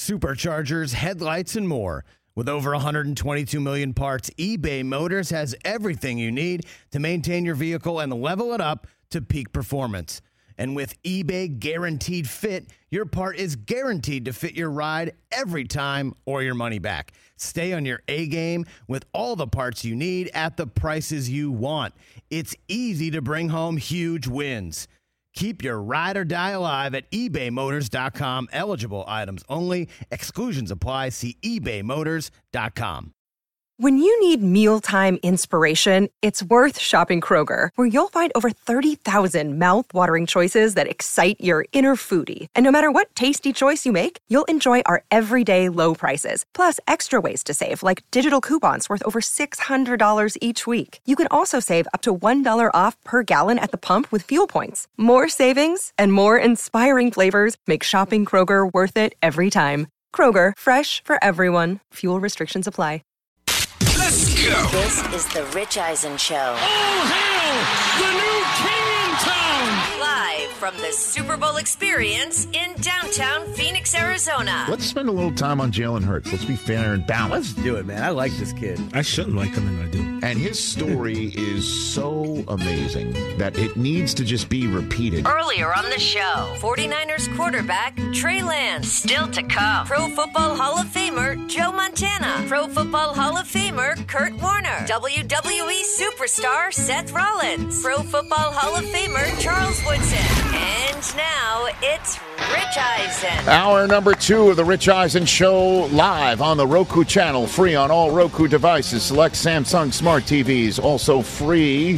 superchargers, headlights, and more. With over 122 million parts, eBay Motors has everything you need to maintain your vehicle and level it up to peak performance. And with eBay Guaranteed Fit, your part is guaranteed to fit your ride every time or your money back. Stay on your A-game with all the parts you need at the prices you want. It's easy to bring home huge wins. Keep your ride or die alive at ebaymotors.com. Eligible items only. Exclusions apply. See ebaymotors.com. When you need mealtime inspiration, it's worth shopping Kroger, where you'll find over 30,000 mouth-watering choices that excite your inner foodie. And no matter what tasty choice you make, you'll enjoy our everyday low prices, plus extra ways to save, like digital coupons worth over $600 each week. You can also save up to $1 off per gallon at the pump with fuel points. More savings and more inspiring flavors make shopping Kroger worth it every time. Kroger, fresh for everyone. Fuel restrictions apply. Let's go. This is the Rich Eisen Show. All hail the new king in town. Live from the Super Bowl Experience in downtown Phoenix, Arizona. Let's spend a little time on Jalen Hurts. Let's be fair and balanced. Let's do it, man. I like this kid. I shouldn't like him, and I do. And his story is so amazing that it needs to just be repeated. Earlier on the show, 49ers quarterback Trey Lance. Still to come, Pro Football Hall of Famer Joe Montana. Pro Football Hall of Famer Kurt Warner. WWE superstar Seth Rollins. Pro Football Hall of Famer Charles Woodson. And now it's Rich Eisen. Hour number 2 of the Rich Eisen Show, live on the Roku channel, free on all Roku devices, select Samsung Smart TVs, also free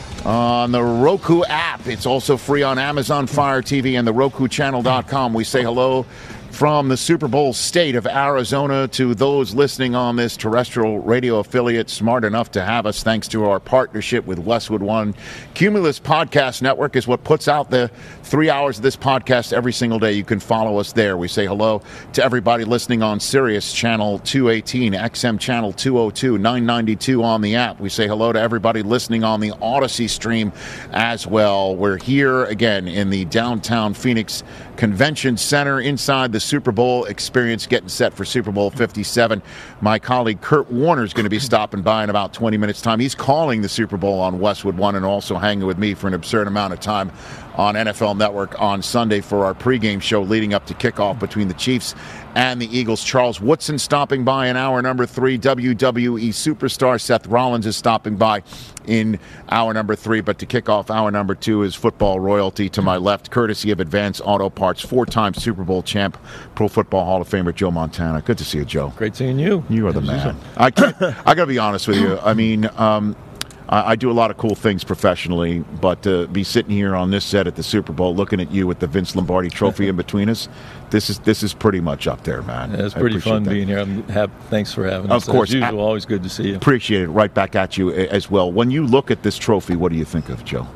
on the Roku app. It's also free on Amazon Fire TV and the RokuChannel.com. We say hello from the Super Bowl state of Arizona to those listening on this terrestrial radio affiliate smart enough to have us, thanks to our partnership with Westwood One. Cumulus Podcast Network is what puts out the 3 hours of this podcast every single day. You can follow us there. We say hello to everybody listening on Sirius Channel 218, XM Channel 202, 992 on the app. We say hello to everybody listening on the Odyssey stream as well. We're here again in the downtown Phoenix Convention Center inside the Super Bowl Experience, getting set for Super Bowl 57. My colleague Kurt Warner is going to be stopping by in about 20 minutes' time. He's calling the Super Bowl on Westwood One and also hanging with me for an absurd amount of time on NFL Network on Sunday for our pregame show leading up to kickoff between the Chiefs and the Eagles. Charles Woodson stopping by in hour number 3. WWE superstar Seth Rollins is stopping by in hour number 3. But to kick off hour number 2 is football royalty to my left, courtesy of Advance Auto Parts, 4-time Super Bowl champ, Pro Football Hall of Famer Joe Montana. Good to see you, Joe. Great seeing you. You are the man. I got to be honest with you. I mean, I do a lot of cool things professionally, but to be sitting here on this set at the Super Bowl looking at you with the Vince Lombardi trophy in between us, this is pretty much up there, man. Yeah, it's pretty fun being here. Thanks for having us. Of course. As usual, always good to see you. Appreciate it. Right back at you as well. When you look at this trophy, what do you think of, Joe?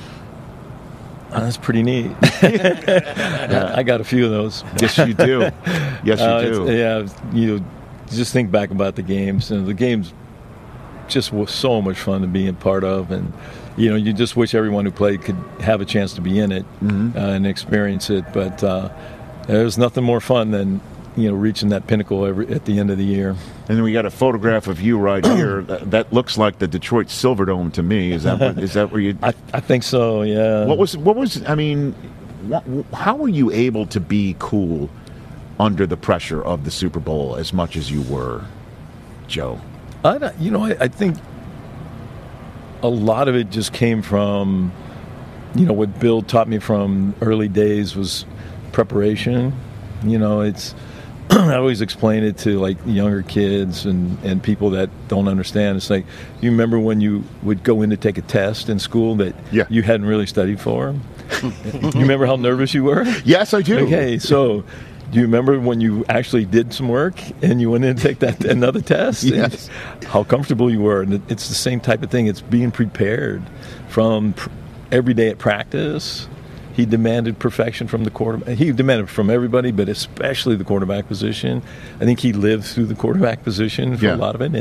That's pretty neat. Yeah. I got a few of those. Yes, you do. Yes, you do. Yeah, you just think back about the games, and the games just was so much fun to be a part of, and you just wish everyone who played could have a chance to be in it and experience it. But there's nothing more fun than reaching that pinnacle at the end of the year. And then we got a photograph of you right here. That looks like the Detroit Silverdome to me. Is that where you? I think so. Yeah. What was? I mean, how were you able to be cool under the pressure of the Super Bowl as much as you were, Joe? I think a lot of it just came from, what Bill taught me from early days was preparation. It's I always explain it to like younger kids and people that don't understand. It's like, you remember when you would go in to take a test in school that you hadn't really studied for? You remember how nervous you were? Yes, I do. Okay, so do you remember when you actually did some work and you went in to take another test? Yes. How comfortable you were. And it's the same type of thing. It's being prepared from every day at practice. He demanded perfection from the quarterback. He demanded from everybody, but especially the quarterback position. I think he lived through the quarterback position for a lot of it.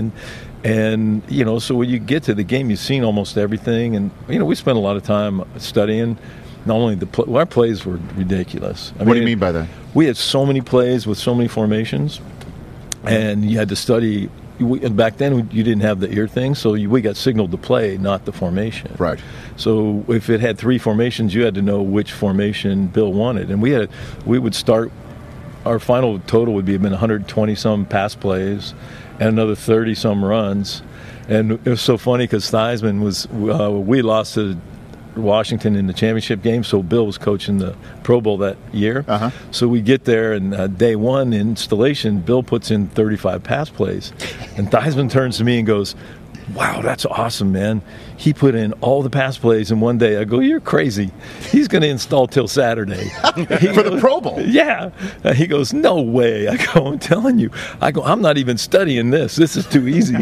And so when you get to the game, you've seen almost everything. And, we spent a lot of time studying. not only our plays were ridiculous. What do you mean by that? We had so many plays with so many formations, and you had to study. Back then, you didn't have the ear thing, so we got signaled to play, not the formation. Right. So if it had 3 formations, you had to know which formation Bill wanted, and we would start. Our final total would have been 120-some pass plays and another 30-some runs. And it was so funny because Theismann was we lost to Washington in the championship game, so Bill was coaching the Pro Bowl that year. So we get there, and day one installation, Bill puts in 35 pass plays. And Theismann turns to me and goes, "Wow, that's awesome, man. He put in all the pass plays in one day." I go, "You're crazy. He's going to install till Saturday." For the Pro Bowl? Yeah. He goes, "No way." I go, "I'm telling you." I go, "I'm not even studying this. This is too easy."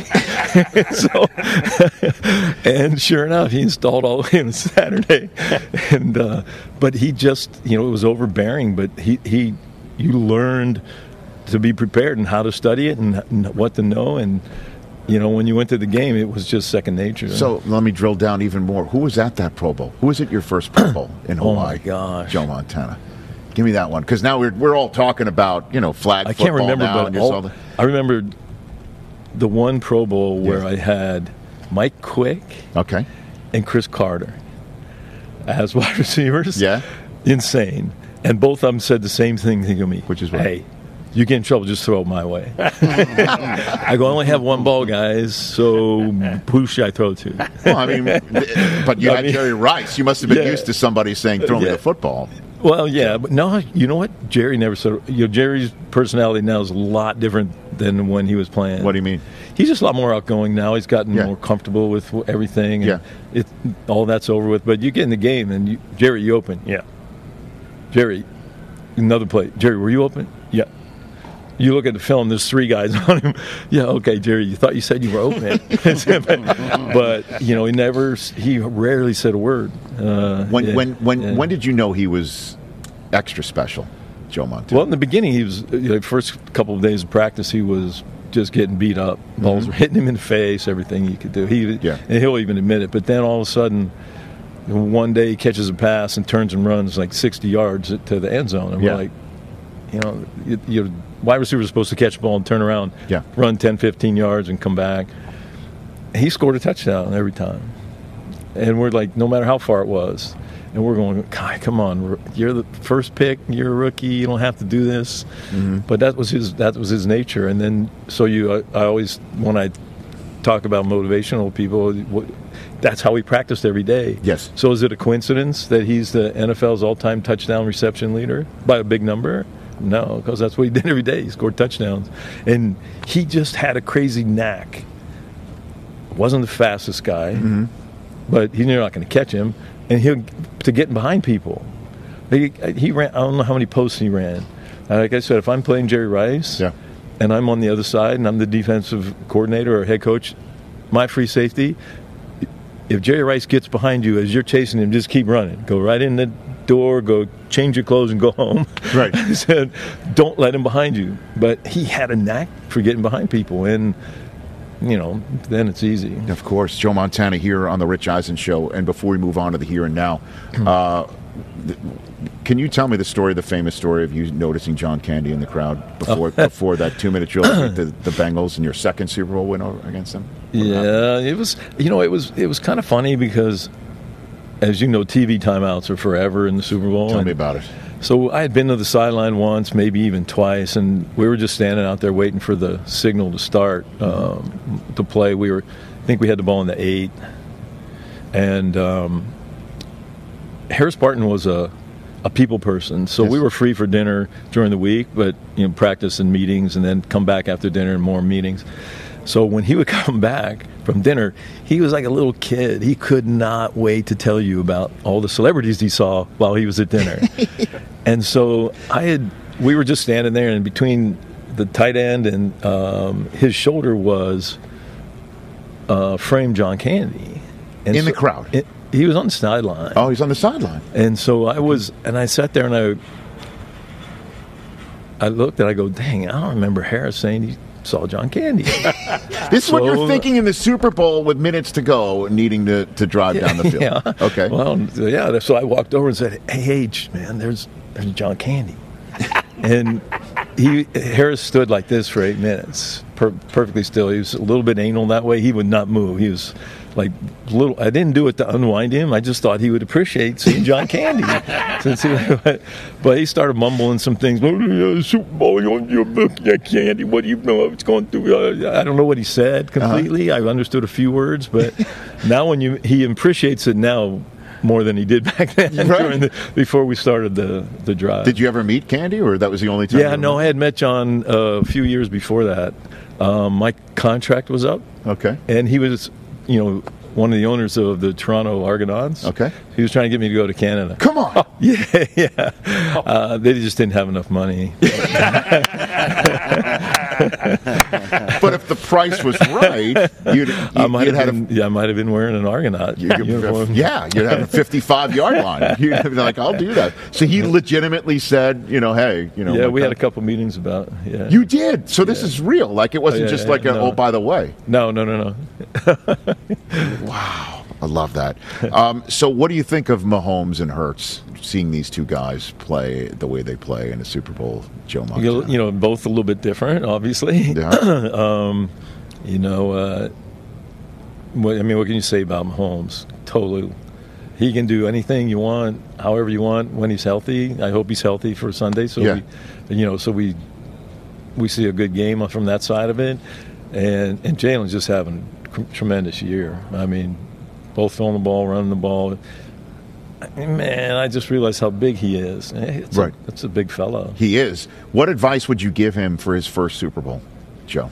And sure enough, he installed all the way on Saturday. And but he just, it was overbearing, but you learned to be prepared and how to study it and what to know. And when you went to the game, it was just second nature. So let me drill down even more. Who was at that Pro Bowl? Who was at your first Pro Bowl in Hawaii? Oh, my gosh. Joe Montana. Give me that one. Because now we're all talking about, flag football. I can't remember, now, but I remember the one Pro Bowl where I had Mike Quick and Chris Carter as wide receivers. Yeah. Insane. And both of them said the same thing to me. Which is what? Hey, you get in trouble, just throw it my way. I go, "I only have one ball, guys, so who should I throw to?" Well, I mean, but you had Jerry Rice. You must have been used to somebody saying, "Throw me the football." Well, yeah, but no, you know what? Jerry never said. Jerry's personality now is a lot different than when he was playing. What do you mean? He's just a lot more outgoing now. He's gotten more comfortable with everything. And all that's over with. But you get in the game, and Jerry, you open? Yeah. Jerry, another play. Jerry, were you open? Yeah. You look at the film, there's 3 guys on him. Yeah, okay, Jerry, you thought you said you were open. But, he rarely said a word. When did you know he was extra special, Joe Montana? Well, in the beginning, he was, the first couple of days of practice, he was just getting beat up. Balls were hitting him in the face, everything he could do. And he'll even admit it. But then all of a sudden, one day he catches a pass and turns and runs like 60 yards to the end zone. And we're like, wide receivers are supposed to catch the ball and turn around, run 10, 15 yards and come back. He scored a touchdown every time. And we're like, no matter how far it was. And we're going, "God, come on, you're the first pick, you're a rookie, you don't have to do this." But that was his nature. And then, I always, when I talk about motivational people, that's how we practiced every day. Yes. So is it a coincidence that he's the NFL's all-time touchdown reception leader by a big number? No, because that's what he did every day. He scored touchdowns. And he just had a crazy knack. Wasn't the fastest guy, but you're not going to catch him. And to get behind people. He ran, I don't know how many posts he ran. Like I said, if I'm playing Jerry Rice and I'm on the other side and I'm the defensive coordinator or head coach, my free safety, if Jerry Rice gets behind you as you're chasing him, just keep running. Go right in the door, go change your clothes and go home. Right. I said, don't let him behind you. But he had a knack for getting behind people, and then it's easy. Of course. Joe Montana here on the Rich Eisen Show. And before we move on to the here and now, can you tell me the famous story of you noticing John Candy in the crowd before that 2-minute drill with the Bengals in your second Super Bowl win against them? It was it was kind of funny because, as you know, TV timeouts are forever in the Super Bowl. Tell me about it. So I had been to the sideline once, maybe even twice, and we were just standing out there waiting for the signal to start to play. I think we had the ball in the 8, and Harris Barton was a people person, so we were free for dinner during the week, but practice and meetings, and then come back after dinner and more meetings. So when he would come back from dinner, he was like a little kid. He could not wait to tell you about all the celebrities he saw while he was at dinner. And so we were just standing there, and between the tight end and his shoulder was framed John Candy. And in the crowd? He was on the sideline. Oh, he's on the sideline. And so I sat there and I looked and I go, dang, I don't remember Harris saying he saw John Candy. This is what you're thinking in the Super Bowl with minutes to go, needing to drive down the field. Yeah. Okay. Well, yeah. So I walked over and said, "Hey, H, man, there's John Candy," and Harris stood like this for 8 minutes, perfectly still. He was a little bit anal that way. He would not move. He was like little. I didn't do it to unwind him. I just thought he would appreciate seeing John Candy. But he started mumbling some things. Super Bowl, Candy. What do you know? It's going through. I don't know what he said completely. I understood a few words, but now when he appreciates it now more than he did back then, right. Before we started the drive. Did you ever meet Candy, or that was the only time? Yeah, no, I had met John a few years before that. My contract was up. Okay. And he was, one of the owners of the Toronto Argonauts. Okay. He was trying to get me to go to Canada. Come on. Yeah. They just didn't have enough money. But if the price was right, I might have been wearing an Argonaut uniform. Yeah, you'd have a 55-yard line. You'd be like, I'll do that. So he legitimately said, hey, Yeah, we had a couple meetings about it. Yeah. You did? So this is real. Like it wasn't just like, no. Oh, by the way. No. Wow. I love that. So what do you think of Mahomes and Hurts, seeing these two guys play the way they play in a Super Bowl, Joe Montana? Both a little bit different, obviously. Yeah. What can you say about Mahomes? Totally. He can do anything you want, however you want, when he's healthy. I hope he's healthy for Sunday. So we see a good game from that side of it. And Jalen's just having a tremendous year. I mean, both throwing the ball, running the ball. Man, I just realized how big he is. That's a big fella. He is. What advice would you give him for his first Super Bowl, Joe?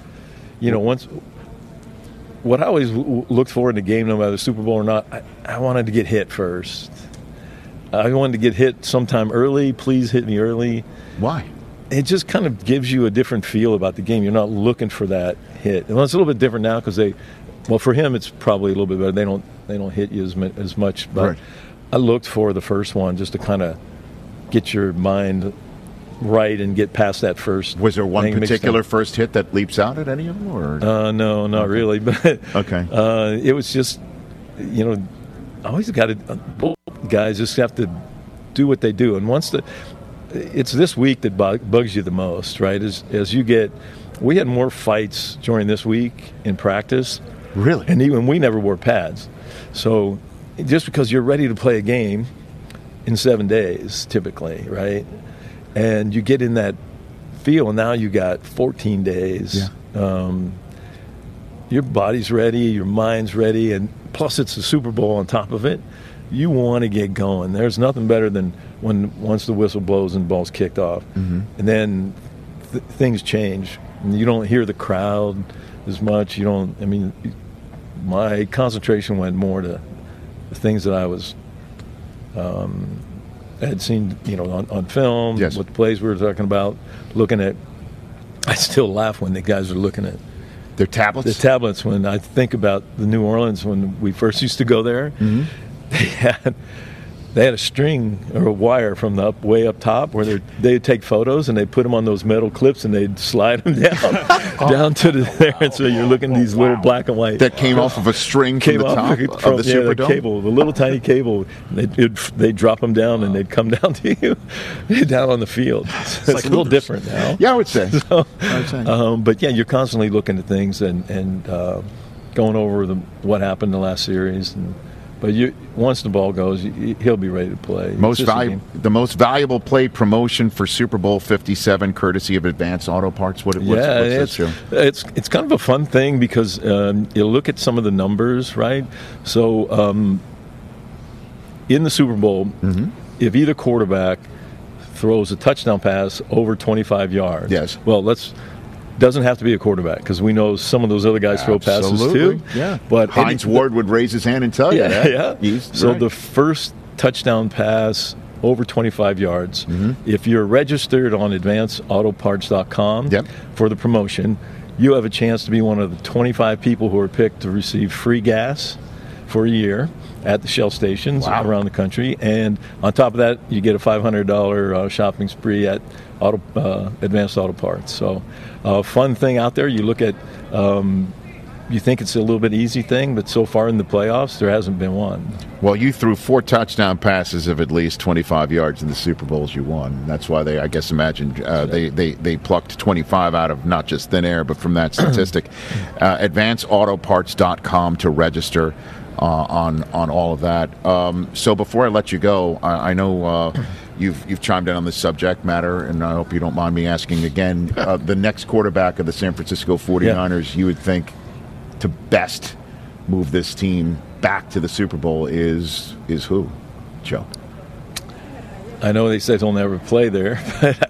What I always looked for in the game, no matter the Super Bowl or not, I wanted to get hit first. I wanted to get hit sometime early. Please hit me early. Why? It just kind of gives you a different feel about the game. You're not looking for that hit. Well, it's a little bit different now because for him, it's probably a little bit better. They don't hit you as much. But right. I looked for the first one just to kind of get your mind right and get past that first. Was there one particular first hit that leaps out at any of them? Or? No, not really. But okay. It was just, I always got to, guys just have to do what they do. And it's this week that bugs you the most, right? As you get, we had more fights during this week in practice. Really? And even we never wore pads. So just because you're ready to play a game in 7 days, typically, right? And you get in that feel, and now you got 14 days. Yeah. Your body's ready, your mind's ready, and plus it's the Super Bowl on top of it. You want to get going. There's nothing better than once the whistle blows and the ball's kicked off. Mm-hmm. And then things change. And you don't hear the crowd as much. My concentration went more to the things that I was had seen, on film, yes. What the plays we were talking about, looking at. I still laugh when the guys are looking at their tablets. The tablets. When I think about the New Orleans when we first used to go there, mm-hmm. They had a string or a wire from the way up top where they'd take photos and they'd put them on those metal clips and they'd slide them down to there. And so you're looking at these little black and white. That came off of a string from the top of the Superdome? Cable, the little tiny cable. They'd drop them down and they'd come down to you down on the field. So it's a little different now. Yeah, I would say. But yeah, you're constantly looking at things and going over what happened in the last series. But once the ball goes, he'll be ready to play. The most valuable play promotion for Super Bowl 57, courtesy of Advance Auto Parts. What's this? It's kind of a fun thing because you look at some of the numbers, right? So in the Super Bowl, mm-hmm. if either quarterback throws a touchdown pass over 25 yards, yes. Well, doesn't have to be a quarterback because we know some of those other guys throw passes too. Yeah, but Hines Ward would raise his hand and tell you that. Yeah. So the first touchdown pass over 25 yards, mm-hmm. if you're registered on AdvanceAutoParts.com for the promotion, you have a chance to be one of the 25 people who are picked to receive free gas for a year at the Shell stations around the country. And on top of that, you get a $500 shopping spree at Advanced Auto Parts. So fun thing out there. You look at, you think it's a little bit easy thing, but so far in the playoffs, there hasn't been one. Well, you threw 4 touchdown passes of at least 25 yards in the Super Bowls you won. That's why they, I guess, they plucked 25 out of not just thin air, but from that statistic. AdvancedAutoparts.com to register on all of that. So before I let you go, I know you've chimed in on this subject matter, and I hope you don't mind me asking again. The next quarterback of the San Francisco 49ers, you would think, to best move this team back to the Super Bowl is who, Joe? I know they said he'll never play there, but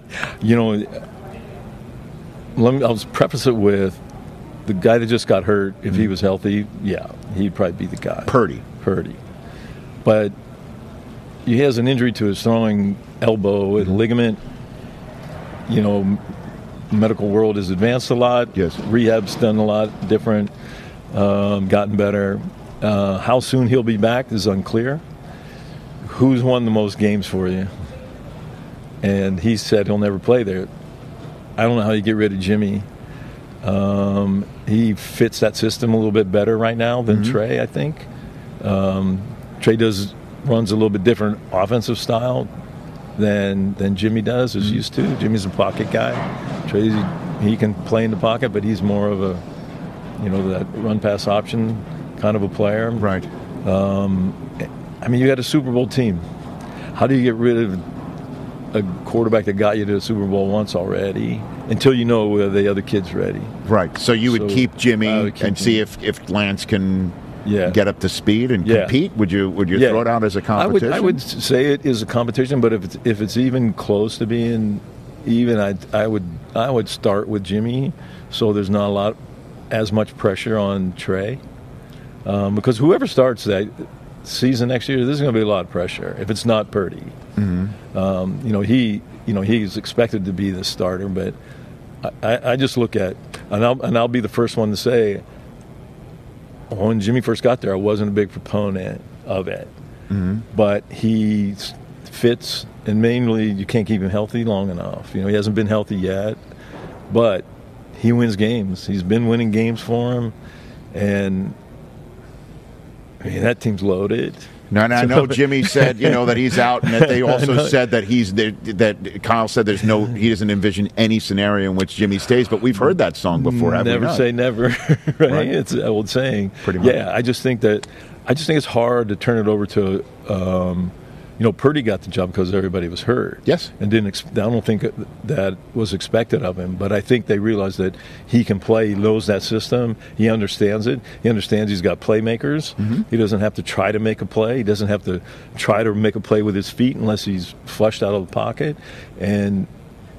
I'll preface it with the guy that just got hurt. If he was healthy, he'd probably be the guy. Purdy. But he has an injury to his throwing elbow and ligament. Medical world has advanced a lot. Yes. Rehab's done a lot different, gotten better. How soon he'll be back is unclear. Who's won the most games for you? And he said he'll never play there. I don't know how you get rid of Jimmy. He fits that system a little bit better right now than Trey, I think. Trey runs a little bit different offensive style than Jimmy does, is used to. Jimmy's a pocket guy. Trey, he can play in the pocket, but he's more of a, that run-pass option kind of a player. Right. You had a Super Bowl team. How do you get rid of a quarterback that got you to the Super Bowl once already until you know whether the other kid's ready? Right. So you would keep Jimmy and see if Lance can get up to speed and compete? Would you throw it out as a competition? I would say it is a competition, but if it's even close to being even, I would start with Jimmy, so there's not as much pressure on Trey, because whoever starts that season next year, there's going to be a lot of pressure if it's not Purdy. He's expected to be the starter, but I just look at, and I'll be the first one to say, when Jimmy first got there, I wasn't a big proponent of it. But he fits, and mainly you can't keep him healthy long enough. He hasn't been healthy yet, but he wins games. He's been winning games for him, and that team's loaded. No, I know Jimmy said, that he's out, and that they also said that that Kyle said he doesn't envision any scenario in which Jimmy stays. But we've heard that song before, haven't we? Never say never, right? It's an old saying. Pretty much. Yeah, I just think it's hard to turn it over to. Purdy got the job because everybody was hurt. Yes. And I don't think that was expected of him, but I think they realized that he can play. He knows that system. He understands it. He understands he's got playmakers. He doesn't have to try to make a play. He doesn't have to try to make a play with his feet unless he's flushed out of the pocket. And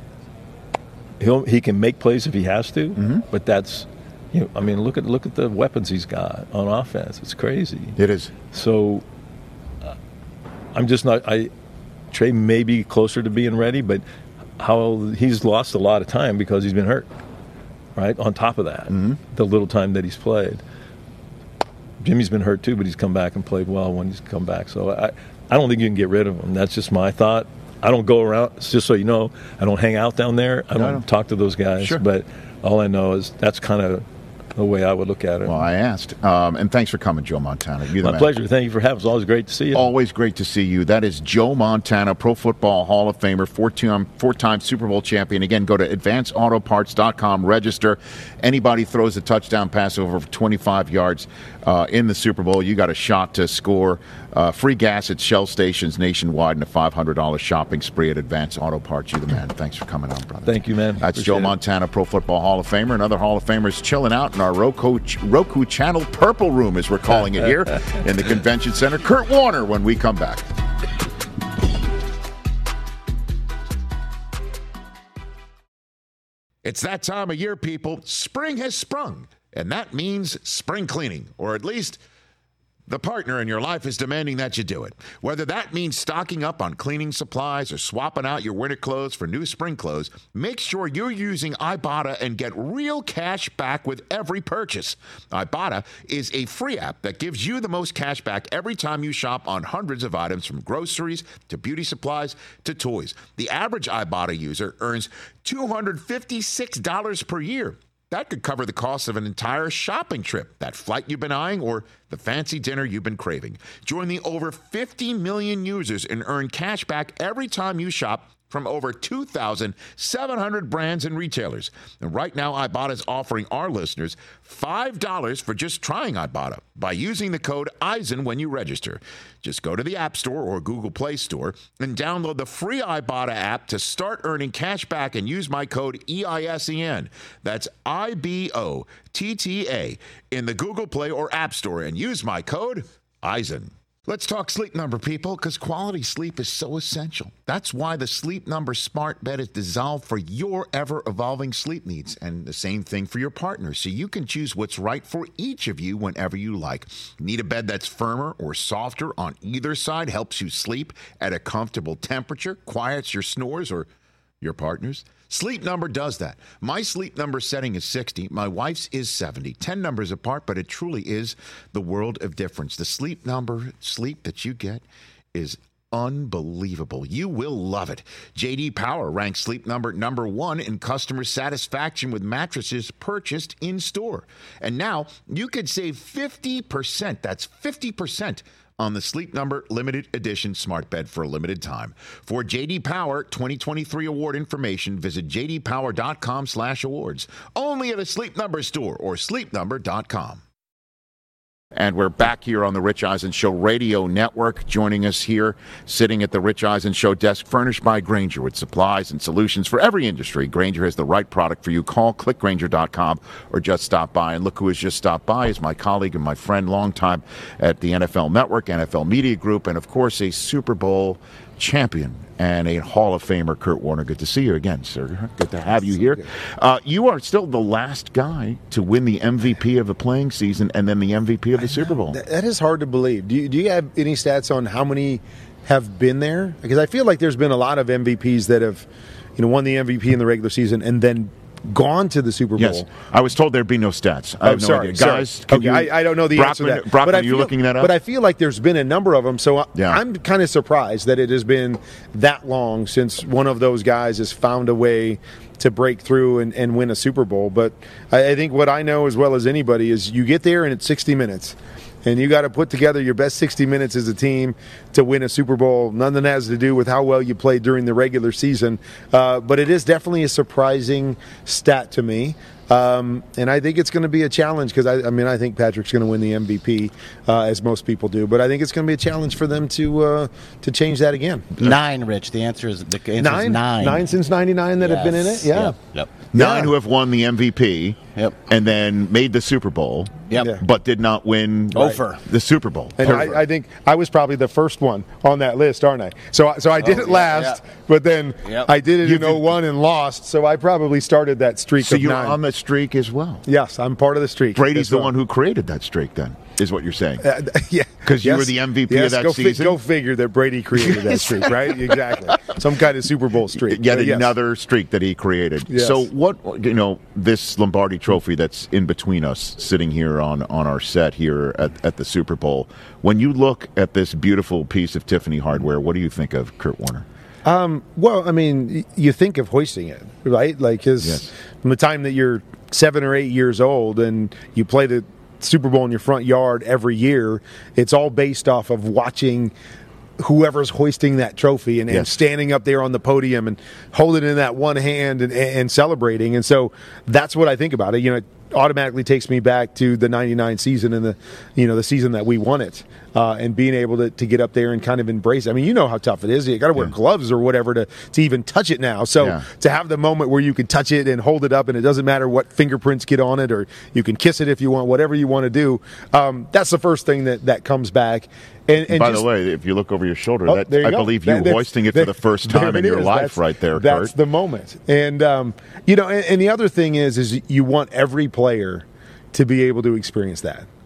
he can make plays if he has to, but that's, look at the weapons he's got on offense. It's crazy. It is. So I'm just not. Trey may be closer to being ready, but he's lost a lot of time because he's been hurt. Right. On top of that, the little time that he's played, Jimmy's been hurt too, but he's come back and played well when he's come back. So I don't think you can get rid of him. That's just my thought. I don't go around. Just so you know, I don't hang out down there. I don't talk to those guys. Sure. But all I know is that's kind of the way I would look at it. Well, I asked. And thanks for coming, Joe Montana. You're the My man. pleasure. Thank you for having us. It's always great to see you. Always great to see you. That is Joe Montana, Pro Football Hall of Famer, four-time Super Bowl champion. Again, go to AdvancedAutoparts.com, register. Anybody throws a touchdown pass over 25 yards in the Super Bowl, you got a shot to score free gas at Shell stations nationwide and a $500 shopping spree at Advanced Auto Parts. You're the man. Thanks for coming on, brother. Thank you, man. That's Joe Montana, Pro Football Hall of Famer. Another Hall of Famer's chilling out in our Roku Channel Purple Room, as we're calling it here, in the Convention Center. Kurt Warner when we come back. It's that time of year, people. Spring has sprung, and that means spring cleaning, or at least The partner in your life is demanding that you do it. Whether that means stocking up on cleaning supplies or swapping out your winter clothes for new spring clothes, make sure you're using Ibotta and get real cash back with every purchase. Ibotta is a free app that gives you the most cash back every time you shop on hundreds of items, from groceries to beauty supplies to toys. The average Ibotta user earns $256 per year. That could cover the cost of an entire shopping trip, that flight you've been eyeing, or the fancy dinner you've been craving. Join the over 50 million users and earn cash back every time you shop from over 2,700 brands and retailers. And right now, Ibotta is offering our listeners $5 for just trying Ibotta by using the code EISEN when you register. Just go to the App Store or Google Play Store and download the free Ibotta app to start earning cash back and use my code EISEN. That's IBOTTA in the Google Play or App Store, and use my code EISEN. Let's talk Sleep Number, people, because quality sleep is so essential. That's why the Sleep Number smart bed is designed for your ever-evolving sleep needs, and the same thing for your partner, so you can choose what's right for each of you whenever you like. Need a bed that's firmer or softer on either side, helps you sleep at a comfortable temperature, quiets your snores or your partner's? Sleep Number does that. My Sleep Number setting is 60. My wife's is 70. 10 numbers apart, but it truly is the world of difference. The Sleep Number sleep that you get is unbelievable. You will love it. J.D. Power ranks Sleep Number number 1 in customer satisfaction with mattresses purchased in store. And now you could save 50%. That's 50%. On the Sleep Number limited edition smart bed for a limited time. For J.D. Power 2023 award information, visit jdpower.com/awards. Only at a Sleep Number store or sleepnumber.com. And we're back here on the Rich Eisen Show Radio Network. Joining us here, sitting at the Rich Eisen Show desk, furnished by Grainger with supplies and solutions for every industry. Grainger has the right product for you. Call clickgrainger.com or just stop by. And look who has just stopped by is my colleague and my friend, long time at the NFL Network, NFL Media Group, and, of course, a Super Bowl champion and a Hall of Famer, Kurt Warner. Good to see you again, sir. Good to have you here. You are still the last guy to win the MVP of the playing season and then the MVP of the Super Bowl. That is hard to believe. Do you have any stats on how many have been there? Because I feel like there's been a lot of MVPs that have, won the MVP in the regular season and then gone to the Super Bowl. Yes, I was told there'd be no stats. I have no idea. Guys, I don't know the answer to that. Brockman, are you looking that up? But I feel like there's been a number of them, so I'm kind of surprised that it has been that long since one of those guys has found a way to break through and win a Super Bowl. But I think what I know as well as anybody is you get there and it's 60 minutes. And you got to put together your best 60 minutes as a team to win a Super Bowl. None of that has to do with how well you played during the regular season. But it is definitely a surprising stat to me. And I think it's going to be a challenge because, I think Patrick's going to win the MVP, as most people do. But I think it's going to be a challenge for them to change that again. 9, Rich. The answer is 9. 9 since 99 that have been in it? Yeah. Yep. 9 who have won the MVP. Yep. And then made the Super Bowl. Yep. But did not win the Super Bowl. And I think I was probably the first one on that list, aren't I? So I did it last, but then I did it in 01 and lost, so I probably started that streak of 9. So you're on the streak as well? Yes, I'm part of the streak. Brady's the one who created that streak then, is what you're saying? Yeah. Because you were the MVP of that season? Go figure that Brady created that streak, right? Exactly. Some kind of Super Bowl streak. Yet another streak that he created. Yes. So what, this Lombardi Trophy that's in between us, sitting here on our set here at the Super Bowl, when you look at this beautiful piece of Tiffany hardware, what do you think of, Kurt Warner? Well, you think of hoisting it, right? Like, from the time that you're 7 or 8 years old and you play the Super Bowl in your front yard every year, it's all based off of watching whoever's hoisting that trophy and standing up there on the podium and holding it in that one hand and celebrating. And so that's what I think about it. It automatically takes me back to the 99 season and the season that we won it, and being able to get up there and kind of embrace it. You know how tough it is. You got to wear gloves or whatever to even touch it now. So to have the moment where you can touch it and hold it up and it doesn't matter what fingerprints get on it, or you can kiss it if you want, whatever you want to do, that's the first thing that comes back. And by the way, if you look over your shoulder, I believe you hoisting it for the first time in your life right there, Kurt. That's the moment. And, and the other thing is you want every player to be able to experience that.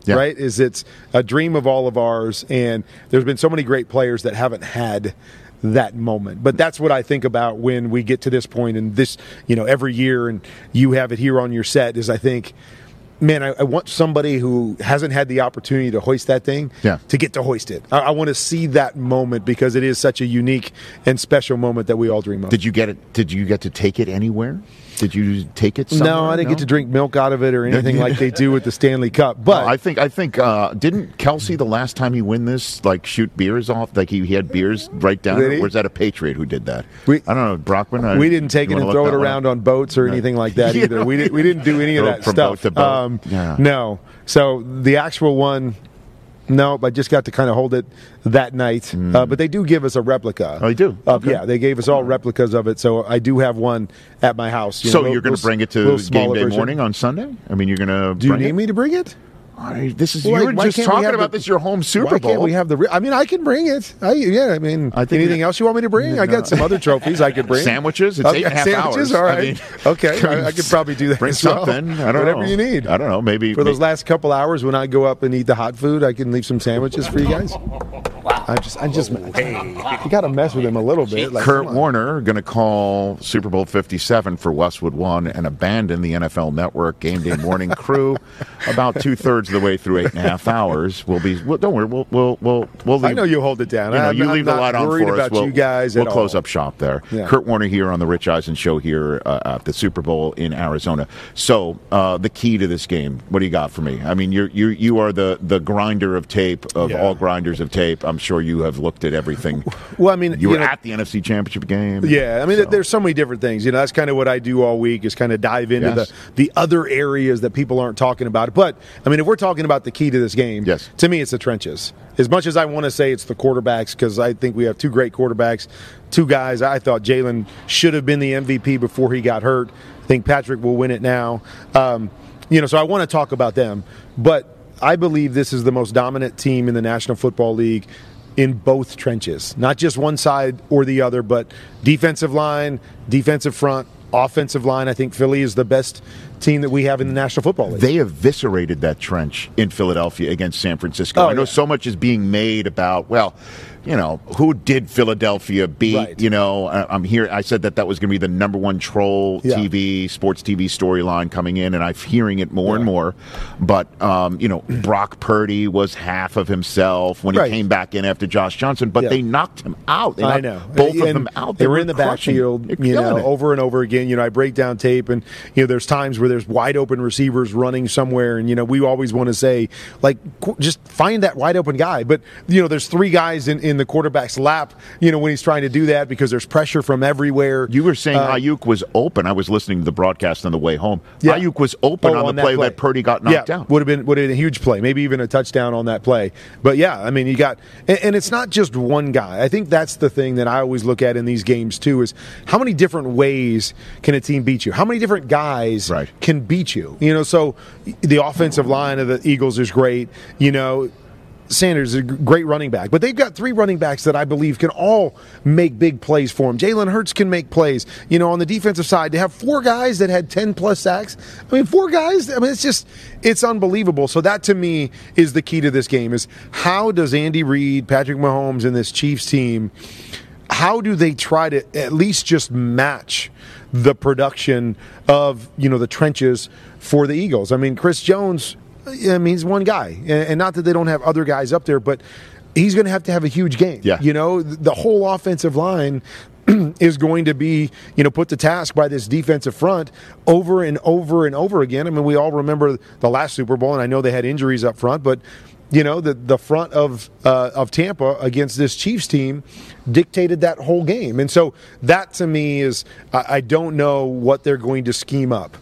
right? It's a dream of all of ours, and there's been so many great players that haven't had that moment. But that's what I think about when we get to this point, and this, every year, and you have it here on your set, is I think, man, I want somebody who hasn't had the opportunity to hoist that thing to get to hoist it. I want to see that moment because it is such a unique and special moment that we all dream of. Did you get it? Did you get to take it anywhere? Did you take it somewhere? No, I didn't get to drink milk out of it or anything like they do with the Stanley Cup. But I think didn't Kelsey the last time he win this shoot beers off? Like he had beers right down. Or was that a Patriot who did that? I don't know, Brockman. We didn't take it and throw it around on boats or anything like that either. We didn't do any of that from stuff. Boat to boat. No. So the actual one. No, I just got to kind of hold it that night. But they do give us a replica. Oh, they do? Okay. Yeah, they gave us all replicas of it. So I do have one at my house. So you're going to bring it to game day morning on Sunday? I mean, you're going to Do you need me to bring it? This is you were just talking about this your home Super Bowl. Why can't we have I mean, I can bring it. Anything else you want me to bring? I got some other trophies I could bring. Sandwiches? It's 8.5 hours. All right. I could probably do that. Bring something. I don't know. Whatever you need. I don't know. Maybe for those last couple hours when I go up and eat the hot food, I can leave some sandwiches for you guys. You got to mess with him a little bit. Kurt Warner going to call Super Bowl 57 for Westwood One and abandon the NFL Network Game Day Morning crew about 2/3 of the way through 8.5 hours. Don't worry. We'll leave. I know you hold it down. You leave the light on for us. You guys we'll close up shop there. Yeah. Kurt Warner here on the Rich Eisen Show here at the Super Bowl in Arizona. So the key to this game. What do you got for me? I mean, you are the grinder of tape of all grinders of tape. I'm sure you have looked at everything. Well, I mean, you were at the NFC Championship game. Yeah, I mean, there's so many different things. That's kind of what I do all week is kind of dive into the other areas that people aren't talking about. But I mean, if we're talking about the key to this game, to me, it's the trenches. As much as I want to say it's the quarterbacks, because I think we have two great quarterbacks, two guys. I thought Jalen should have been the MVP before he got hurt. I think Patrick will win it now. So I want to talk about them, but I believe this is the most dominant team in the National Football League in both trenches, not just one side or the other, but defensive line, defensive front, offensive line. I think Philly is the best team that we have in the National Football League. They eviscerated that trench in Philadelphia against San Francisco. I know so much is being made about, who did Philadelphia beat? Right. I'm here. I said that was going to be the number one troll sports TV storyline coming in, and I'm hearing it more and more. But, Brock Purdy was half of himself when he came back in after Josh Johnson, but they knocked him out. I know. Both of them out. They were in the backfield, over and over again. I break down tape, and, there's times where there's wide open receivers running somewhere, and, we always want to say, just find that wide open guy. But, there's three guys in the quarterback's lap, when he's trying to do that because there's pressure from everywhere. You were saying Ayuk was open. I was listening to the broadcast on the way home. Ayuk was open on the play that Purdy got knocked out. Would have been a huge play, maybe even a touchdown on that play. But I mean, you got, and it's not just one guy. I think that's the thing that I always look at in these games too, is how many different ways can a team beat you? How many different guys can beat you? So the offensive line of the Eagles is great. Sanders is a great running back, but they've got three running backs that I believe can all make big plays for him. Jalen Hurts can make plays. On the defensive side, they have four guys that had 10-plus sacks. I mean, four guys, it's unbelievable. So that, to me, is the key to this game, is how does Andy Reid, Patrick Mahomes, and this Chiefs team, how do they try to at least just match the production of, the trenches for the Eagles? I mean, Chris Jones, he's one guy, and not that they don't have other guys up there, but he's going to have a huge game. Yeah. The whole offensive line is going to be, put to task by this defensive front over and over and over again. I mean, we all remember the last Super Bowl, and I know they had injuries up front, but the front of Tampa against this Chiefs team dictated that whole game, and so that to me is I don't know what they're going to scheme up.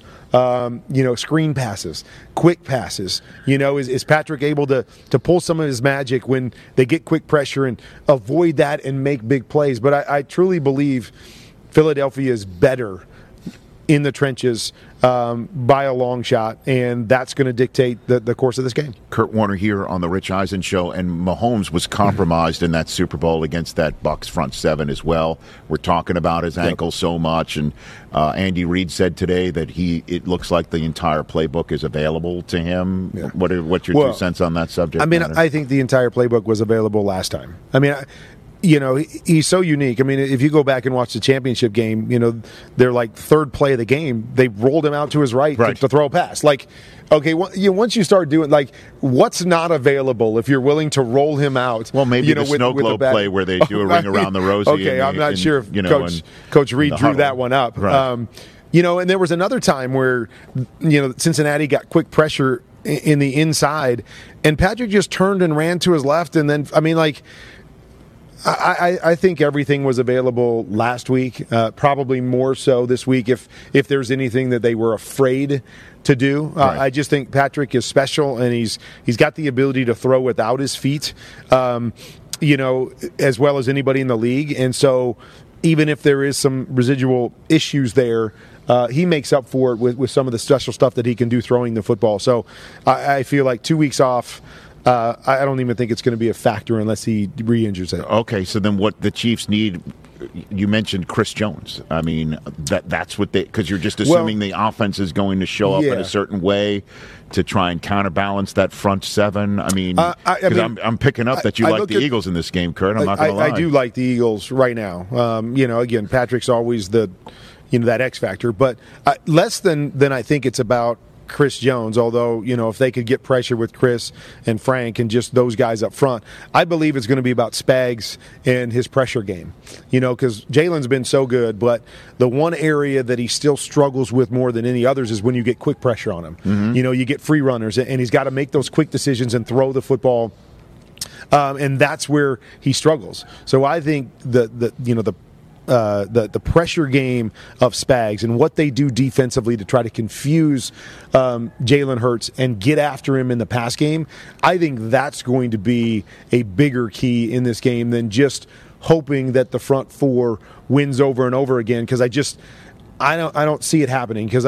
Screen passes, quick passes. Is Patrick able to pull some of his magic when they get quick pressure and avoid that and make big plays? But I truly believe Philadelphia is better in the trenches by a long shot, and that's going to dictate the course of this game. Kurt Warner here on the Rich Eisen Show, and Mahomes was compromised in that Super Bowl against that Bucs front seven as well. We're talking about his ankle so much, and Andy Reid said today that it looks like the entire playbook is available to him. Yeah. What's your 2 cents on that subject? I mean, I think the entire playbook was available last time. I mean, he's so unique. I mean, if you go back and watch the championship game, they're like third play of the game. They rolled him out to his right. To throw a pass. Like, okay, once you start doing, like, what's not available if you're willing to roll him out? Well, maybe the snow globe play where they do a ring around the rosy. Okay, I'm not sure if Coach Reid drew that one up. Right. And there was another time where, Cincinnati got quick pressure in the inside, and Patrick just turned and ran to his left, and then, I think everything was available last week, probably more so this week if there's anything that they were afraid to do. Right. I just think Patrick is special, and he's got the ability to throw without his feet, as well as anybody in the league. And so even if there is some residual issues there, he makes up for it with some of the special stuff that he can do throwing the football. So I feel like 2 weeks off, I don't even think it's going to be a factor unless he re-injures it. Okay, so then what the Chiefs need, you mentioned Chris Jones. I mean, that's what because you're just assuming the offense is going to show up in a certain way to try and counterbalance that front seven. I mean, I'm picking up that you like the Eagles in this game, Kurt. I'm not going to lie. I do like the Eagles right now. Again, Patrick's always that X factor, but less than I think it's about Chris Jones, although, if they could get pressure with Chris and Frank and just those guys up front, I believe it's going to be about Spags and his pressure game, because Jalen's been so good, but the one area that he still struggles with more than any others is when you get quick pressure on him. Mm-hmm. You get free runners, and he's got to make those quick decisions and throw the football, and that's where he struggles. So I think the pressure game of Spags and what they do defensively to try to confuse Jalen Hurts and get after him in the pass game, I think that's going to be a bigger key in this game than just hoping that the front four wins over and over again, because I don't see it happening, because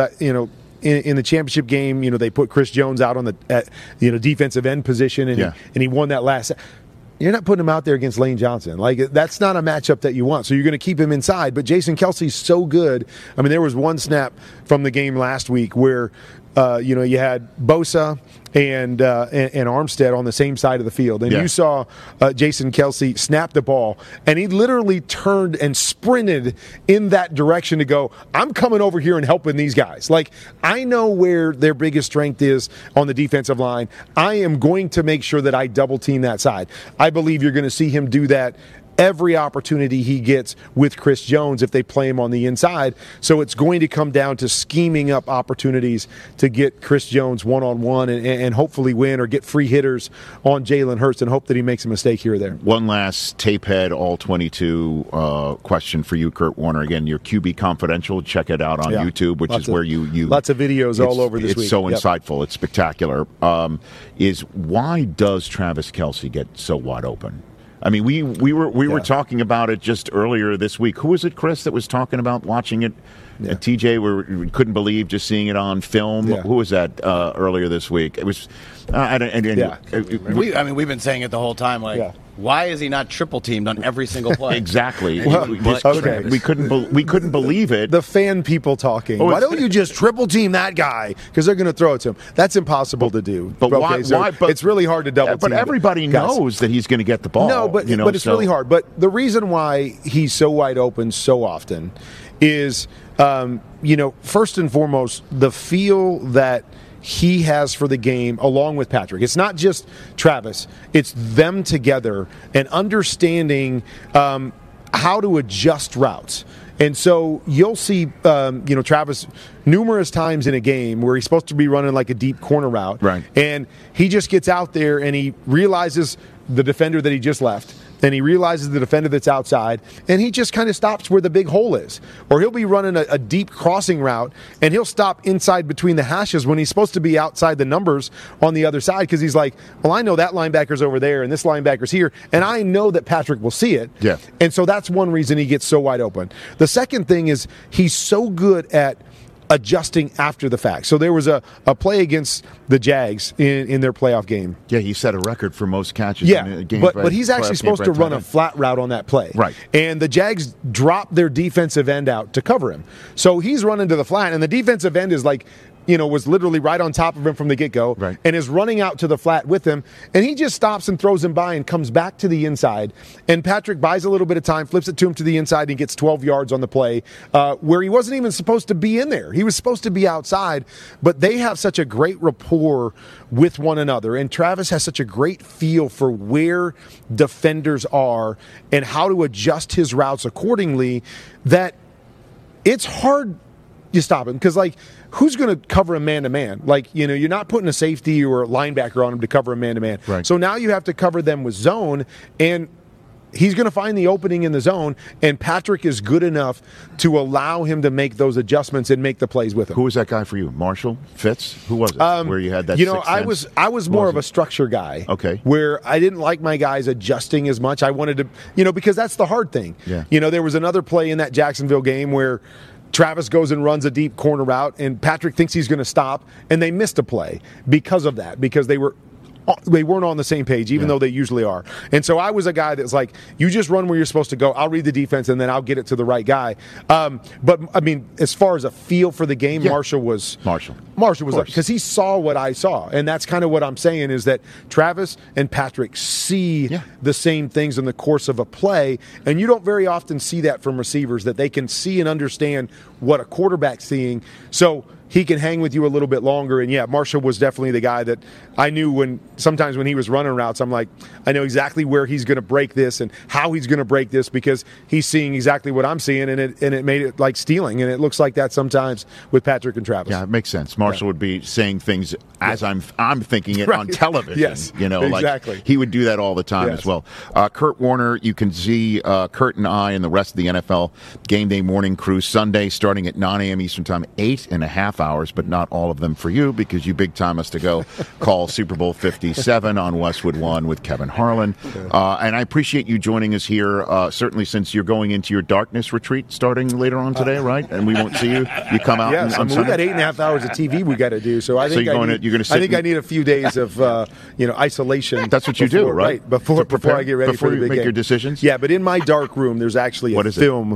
in the championship game, they put Chris Jones out on the defensive end position, and he won that last. You're not putting him out there against Lane Johnson. Like, that's not a matchup that you want. So you're going to keep him inside. But Jason Kelce's so good. I mean, there was one snap from the game last week where, you had Bosa and Armstead on the same side of the field. And you saw Jason Kelce snap the ball, and he literally turned and sprinted in that direction to go, I'm coming over here and helping these guys. Like, I know where their biggest strength is on the defensive line. I am going to make sure that I double team that side. I believe you're going to see him do that every opportunity he gets with Chris Jones if they play him on the inside. So it's going to come down to scheming up opportunities to get Chris Jones one-on-one and hopefully win or get free hitters on Jalen Hurts and hope that he makes a mistake here or there. One last tapehead, all 22 question for you, Kurt Warner. Again, your QB Confidential. Check it out on YouTube, which is where you lots of videos all over this week. It's so insightful. It's spectacular. Is why does Travis Kelce get so wide open? I mean, we were talking about it just earlier this week. Who was it, Chris, that was talking about watching it at TJ? We couldn't believe just seeing it on film. Yeah. Who was that earlier this week? It was. We've been saying it the whole time. Why is he not triple teamed on every single play? Exactly. We couldn't believe it. The fan people talking. Why don't you just triple team that guy? Because they're going to throw it to him. That's impossible to do. But why? But it's really hard to double team. But everybody knows that he's going to get the ball. No, but it's really hard. But the reason why he's so wide open so often is, first and foremost, the feel that he has for the game along with Patrick. It's not just Travis. It's them together and understanding how to adjust routes. And so you'll see, Travis numerous times in a game where he's supposed to be running like a deep corner route. Right. And he just gets out there and he realizes the defender that he just left. Then he realizes the defender that's outside, and he just kind of stops where the big hole is. Or he'll be running a deep crossing route, and he'll stop inside between the hashes when he's supposed to be outside the numbers on the other side, because he's like, well, I know that linebacker's over there, and this linebacker's here, and I know that Patrick will see it. Yeah. And so that's one reason he gets so wide open. The second thing is he's so good at adjusting after the fact. So there was a play against the Jags in their playoff game. Yeah, he set a record for most catches in a game. But he's actually supposed to run a flat route on that play. Right. And the Jags dropped their defensive end out to cover him. So he's running to the flat, and the defensive end is like, was literally right on top of him from the get-go, right, and is running out to the flat with him, and he just stops and throws him by and comes back to the inside, and Patrick buys a little bit of time, flips it to him to the inside, and he gets 12 yards on the play, where he wasn't even supposed to be in there. He was supposed to be outside, but they have such a great rapport with one another, and Travis has such a great feel for where defenders are and how to adjust his routes accordingly that it's hard to stop him, because, who's going to cover him man-to-man? You're not putting a safety or a linebacker on him to cover him man-to-man. Right. So now you have to cover them with zone, and he's going to find the opening in the zone, and Patrick is good enough to allow him to make those adjustments and make the plays with him. Who was that guy for you? Marshall? Fitz? Who was it? Where you had that I was more of a structure guy. Okay. Where I didn't like my guys adjusting as much. I wanted to, because that's the hard thing. Yeah. There was another play in that Jacksonville game where Travis goes and runs a deep corner route, and Patrick thinks he's going to stop, and they missed a play because of that, because they weren't on the same page, even though they usually are. And so I was a guy that's like, you just run where you're supposed to go. I'll read the defense, and then I'll get it to the right guy. But, I mean, as far as a feel for the game, Marshall was because he saw what I saw. And that's kind of what I'm saying, is that Travis and Patrick see the same things in the course of a play, and you don't very often see that from receivers, that they can see and understand what a quarterback's seeing. So he can hang with you a little bit longer. And Marshall was definitely the guy that I knew sometimes when he was running routes, I'm like, I know exactly where he's going to break this and how he's going to break this, because he's seeing exactly what I'm seeing, and it made it like stealing. And it looks like that sometimes with Patrick and Travis. Yeah, it makes sense. Marshall would be saying things as I'm thinking it on television. Yes, exactly. He would do that all the time as well. Kurt Warner, you can see Kurt and I and the rest of the NFL Game Day Morning Crew Sunday starting at 9 a.m. Eastern Time, 8.5 hours, but not all of them for you, because you big time us to go call Super Bowl 57 on Westwood One with Kevin Harlan. And I appreciate you joining us here, certainly since you're going into your darkness retreat starting later on today, right? And we won't see you. You come out on Sunday. We got 8.5 hours of TV we got to do, so I think I need a few days of isolation. That's what you do, right? Before I get ready for the big game. Before you make your decisions? Yeah, but in my dark room, there's actually a film.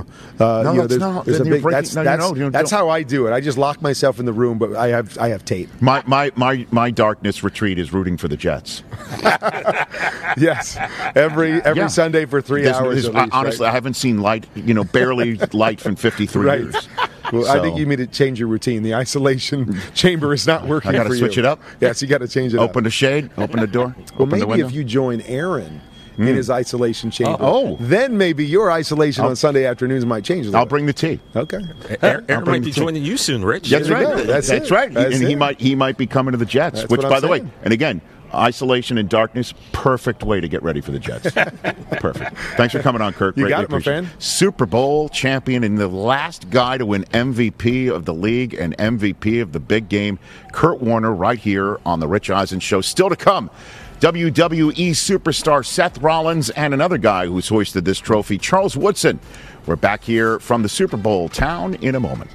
That's how I do it. I just lock myself in the room, but I have tape. My darkness retreat is rooting for the Jets. Yes, every Sunday for 3 hours. At least, honestly, I haven't seen light, barely light from 53 years. Well, so I think you need to change your routine. The isolation chamber is not working for you. I got to switch it up? Yes, you got to change it up. Open the shade, open the door. Well, maybe if you join Aaron in his isolation chamber, then then maybe your isolation on Sunday afternoons might change. I'll bring the tea. Okay. Aaron might be joining you soon, Rich. That's right. That's right. And he might be coming to the Jets, which, by the way, and again, isolation and darkness, perfect way to get ready for the Jets. Perfect. Thanks for coming on, Kirk. You got it, my friend. Super Bowl champion and the last guy to win MVP of the league and MVP of the big game, Kurt Warner, right here on the Rich Eisen Show. Still to come, WWE superstar Seth Rollins and another guy who's hoisted this trophy, Charles Woodson. We're back here from the Super Bowl town in a moment.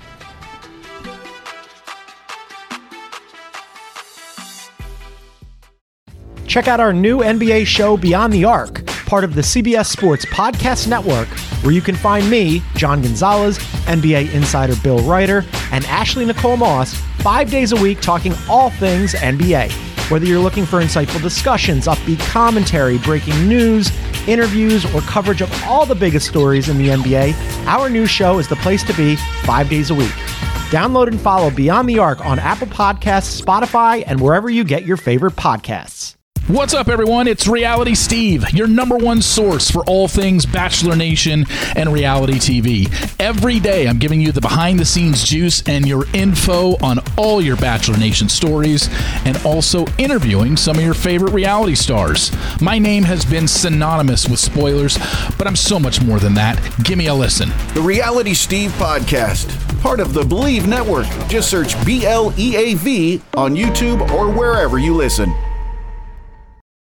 Check out our new NBA show, Beyond the Arc, part of the CBS Sports Podcast Network, where you can find me, John Gonzalez, NBA insider Bill Ryder, and Ashley Nicole Moss 5 days a week talking all things NBA. Whether you're looking for insightful discussions, upbeat commentary, breaking news, interviews, or coverage of all the biggest stories in the NBA, our new show is the place to be 5 days a week. Download and follow Beyond the Arc on Apple Podcasts, Spotify, and wherever you get your favorite podcasts. What's up, everyone? It's Reality Steve, your number one source for all things Bachelor Nation and reality TV. Every day, I'm giving you the behind-the-scenes juice and your info on all your Bachelor Nation stories, and also interviewing some of your favorite reality stars. My name has been synonymous with spoilers, but I'm so much more than that. Give me a listen. The Reality Steve Podcast, part of the Believe Network. Just search BLEAV on YouTube or wherever you listen.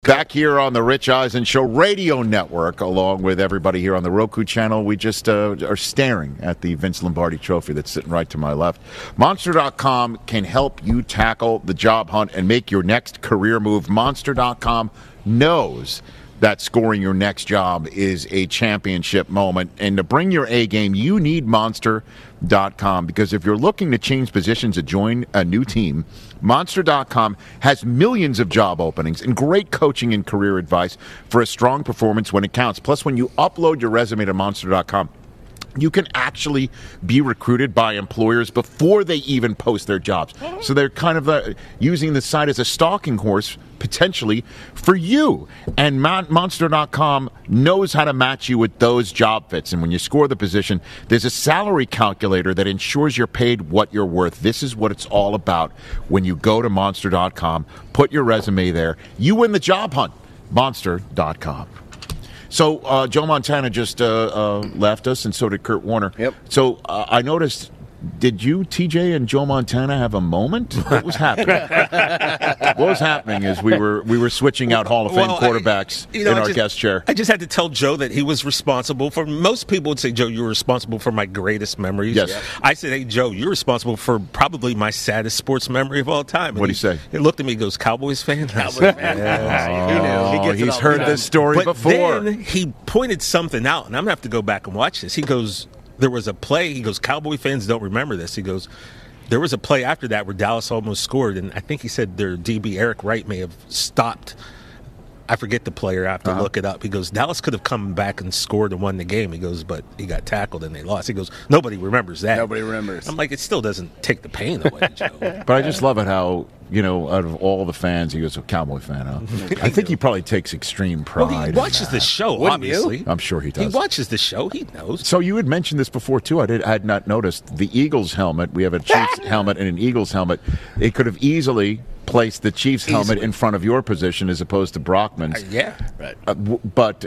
Back here on the Rich Eisen Show radio network, along with everybody here on the Roku channel, we just are staring at the Vince Lombardi trophy that's sitting right to my left. Monster.com can help you tackle the job hunt and make your next career move. Monster.com knows that scoring your next job is a championship moment. And to bring your A game, you need Monster.com, because if you're looking to change positions to join a new team, Monster.com has millions of job openings and great coaching and career advice for a strong performance when it counts. Plus, when you upload your resume to Monster.com, you can actually be recruited by employers before they even post their jobs. So they're kind of using the site as a stalking horse, potentially, for you. And Monster.com knows how to match you with those job fits. And when you score the position, there's a salary calculator that ensures you're paid what you're worth. This is what it's all about when you go to Monster.com. Put your resume there. You win the job hunt. Monster.com. So Joe Montana just left us, and so did Kurt Warner. Yep. So I noticed, did you, TJ, and Joe Montana have a moment? What was happening? What was happening is we were switching out Hall of Fame quarterbacks in our guest chair. I just had to tell Joe that he was responsible for. Most people would say, Joe, you're responsible for my greatest memories. Yes. Yeah. I said, hey, Joe, you're responsible for probably my saddest sports memory of all time. What did he say? He looked at me and goes, Cowboys fan? Cowboys fan. Yeah. He knew. He's heard this story before. Then he pointed something out, and I'm going to have to go back and watch this. He goes, there was a play. He goes, Cowboy fans don't remember this. He goes, there was a play after that where Dallas almost scored, and I think he said their DB, Eric Wright, may have stopped. I forget the player. I have to look it up. He goes, Dallas could have come back and scored and won the game. He goes, but he got tackled and they lost. He goes, nobody remembers that. Nobody remembers. I'm like, it still doesn't take the pain away, Joe. But I just love it how, out of all the fans, he goes, a Cowboy fan, huh? I think he probably takes extreme pride. Well, he watches the show, Wouldn't obviously. You? I'm sure he does. He watches the show. He knows. So you had mentioned this before, too. I had not noticed. The Eagles helmet, we have a Chiefs helmet and an Eagles helmet. It could have easily placed the Chiefs helmet in front of your position as opposed to Brockman's. Yeah. Right. But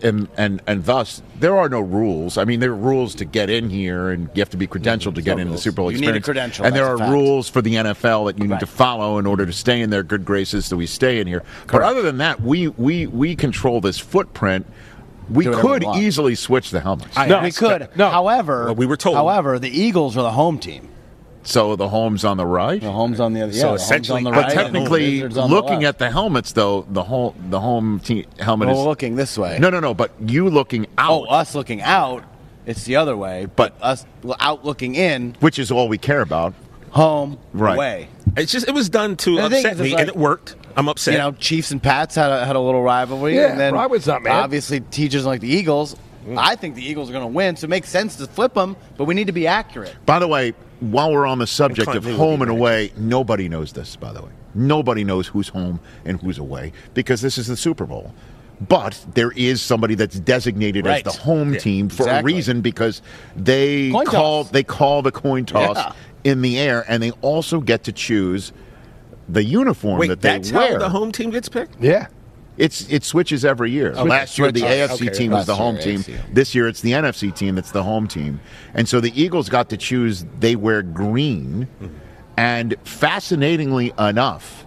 thus, there are no rules. I mean, there are rules to get in here, and you have to be credentialed to get into the Super Bowl experience. You need a credential. And there are that's a fact. rules for the NFL that you need to follow in order to stay in their good graces, so we stay in here. Correct. But other than that, we control this footprint. We could easily switch the helmets. We could. No. However, we were told. However, the Eagles are the home team. So the home's on the right? The home's on the other. So yeah, essentially, the right, but technically, looking at the helmets, though, the home team helmet is looking this way. No. But you looking out. Oh, us looking out. It's the other way. But us out looking in, which is all we care about. Home, right. away. It was done to upset me, and it worked. I'm upset. Chiefs and Pats had a little rivalry. Yeah, and then I was not mad. Obviously, teachers like the Eagles. I think the Eagles are going to win, so it makes sense to flip them, but we need to be accurate. By the way, while we're on the subject of home and away, nobody knows this, by the way. Nobody knows who's home and who's away, because this is the Super Bowl. But there is somebody that's designated as the home team for a reason, because they call the coin toss in the air, and they also get to choose the uniform that they wear. That's how the home team gets picked? Yeah. It switches every year. Last year, the AFC team was the home team. This year, it's the NFC team that's the home team. And so the Eagles got to choose. They wear green. And fascinatingly enough,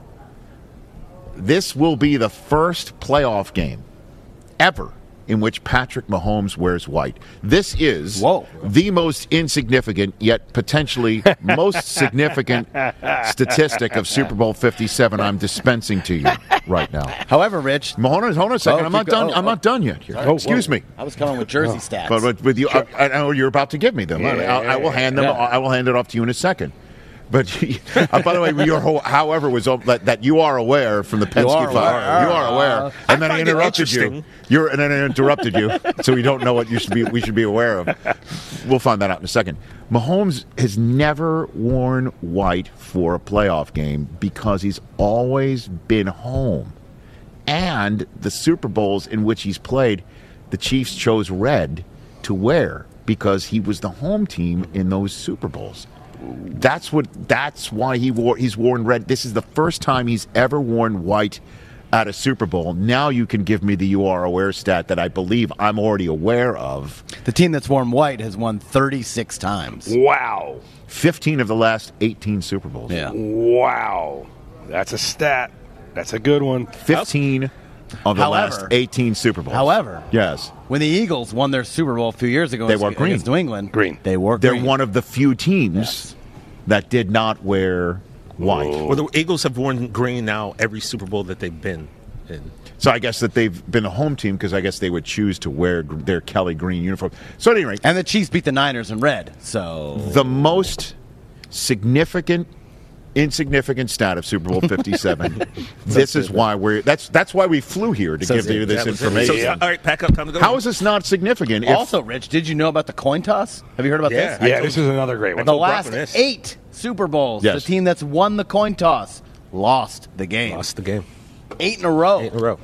this will be the first playoff game ever in which Patrick Mahomes wears white. This is the most insignificant, yet potentially most significant statistic of Super Bowl 57 I'm dispensing to you right now. However, Rich, hold on a second. I'm not done. I'm not done yet. Here. Excuse me. I was coming with Jersey stats, but with you, I know you're about to give me them. I will hand them. I will hand it off to you in a second. But by the way, however, was that you are aware from the Penske file. You are aware, and then I interrupted you. And then I interrupted you, so we don't know what we should be aware of. We'll find that out in a second. Mahomes has never worn white for a playoff game because he's always been home, and the Super Bowls in which he's played, the Chiefs chose red to wear because he was the home team in those Super Bowls. That's why he's worn red. This is the first time he's ever worn white at a Super Bowl. Now you can give me the you are aware stat that I believe I'm already aware of. The team that's worn white has won 36 times. Wow. 15 of the last 18 Super Bowls. Yeah. Wow. That's a stat. That's a good one. 15 of the last 18 Super Bowls. However, yes, when the Eagles won their Super Bowl a few years ago they wore green. against New England, they wore They're green. one of the few teams that did not wear white. Well, the Eagles have worn green now every Super Bowl that they've been in. So I guess that they've been a home team because I guess they would choose to wear their Kelly green uniform. So at any rate, and the Chiefs beat the Niners in red. So the most insignificant stat of Super Bowl 57. This is why that's why we flew here to give you this information. So, all right, pack up, time to go. How is this not significant? Also, Rich, did you know about the coin toss? Have you heard about this? Yeah, this is another great one. The last 8 Super Bowls, the team that's won the coin toss lost the game. 8 in a row.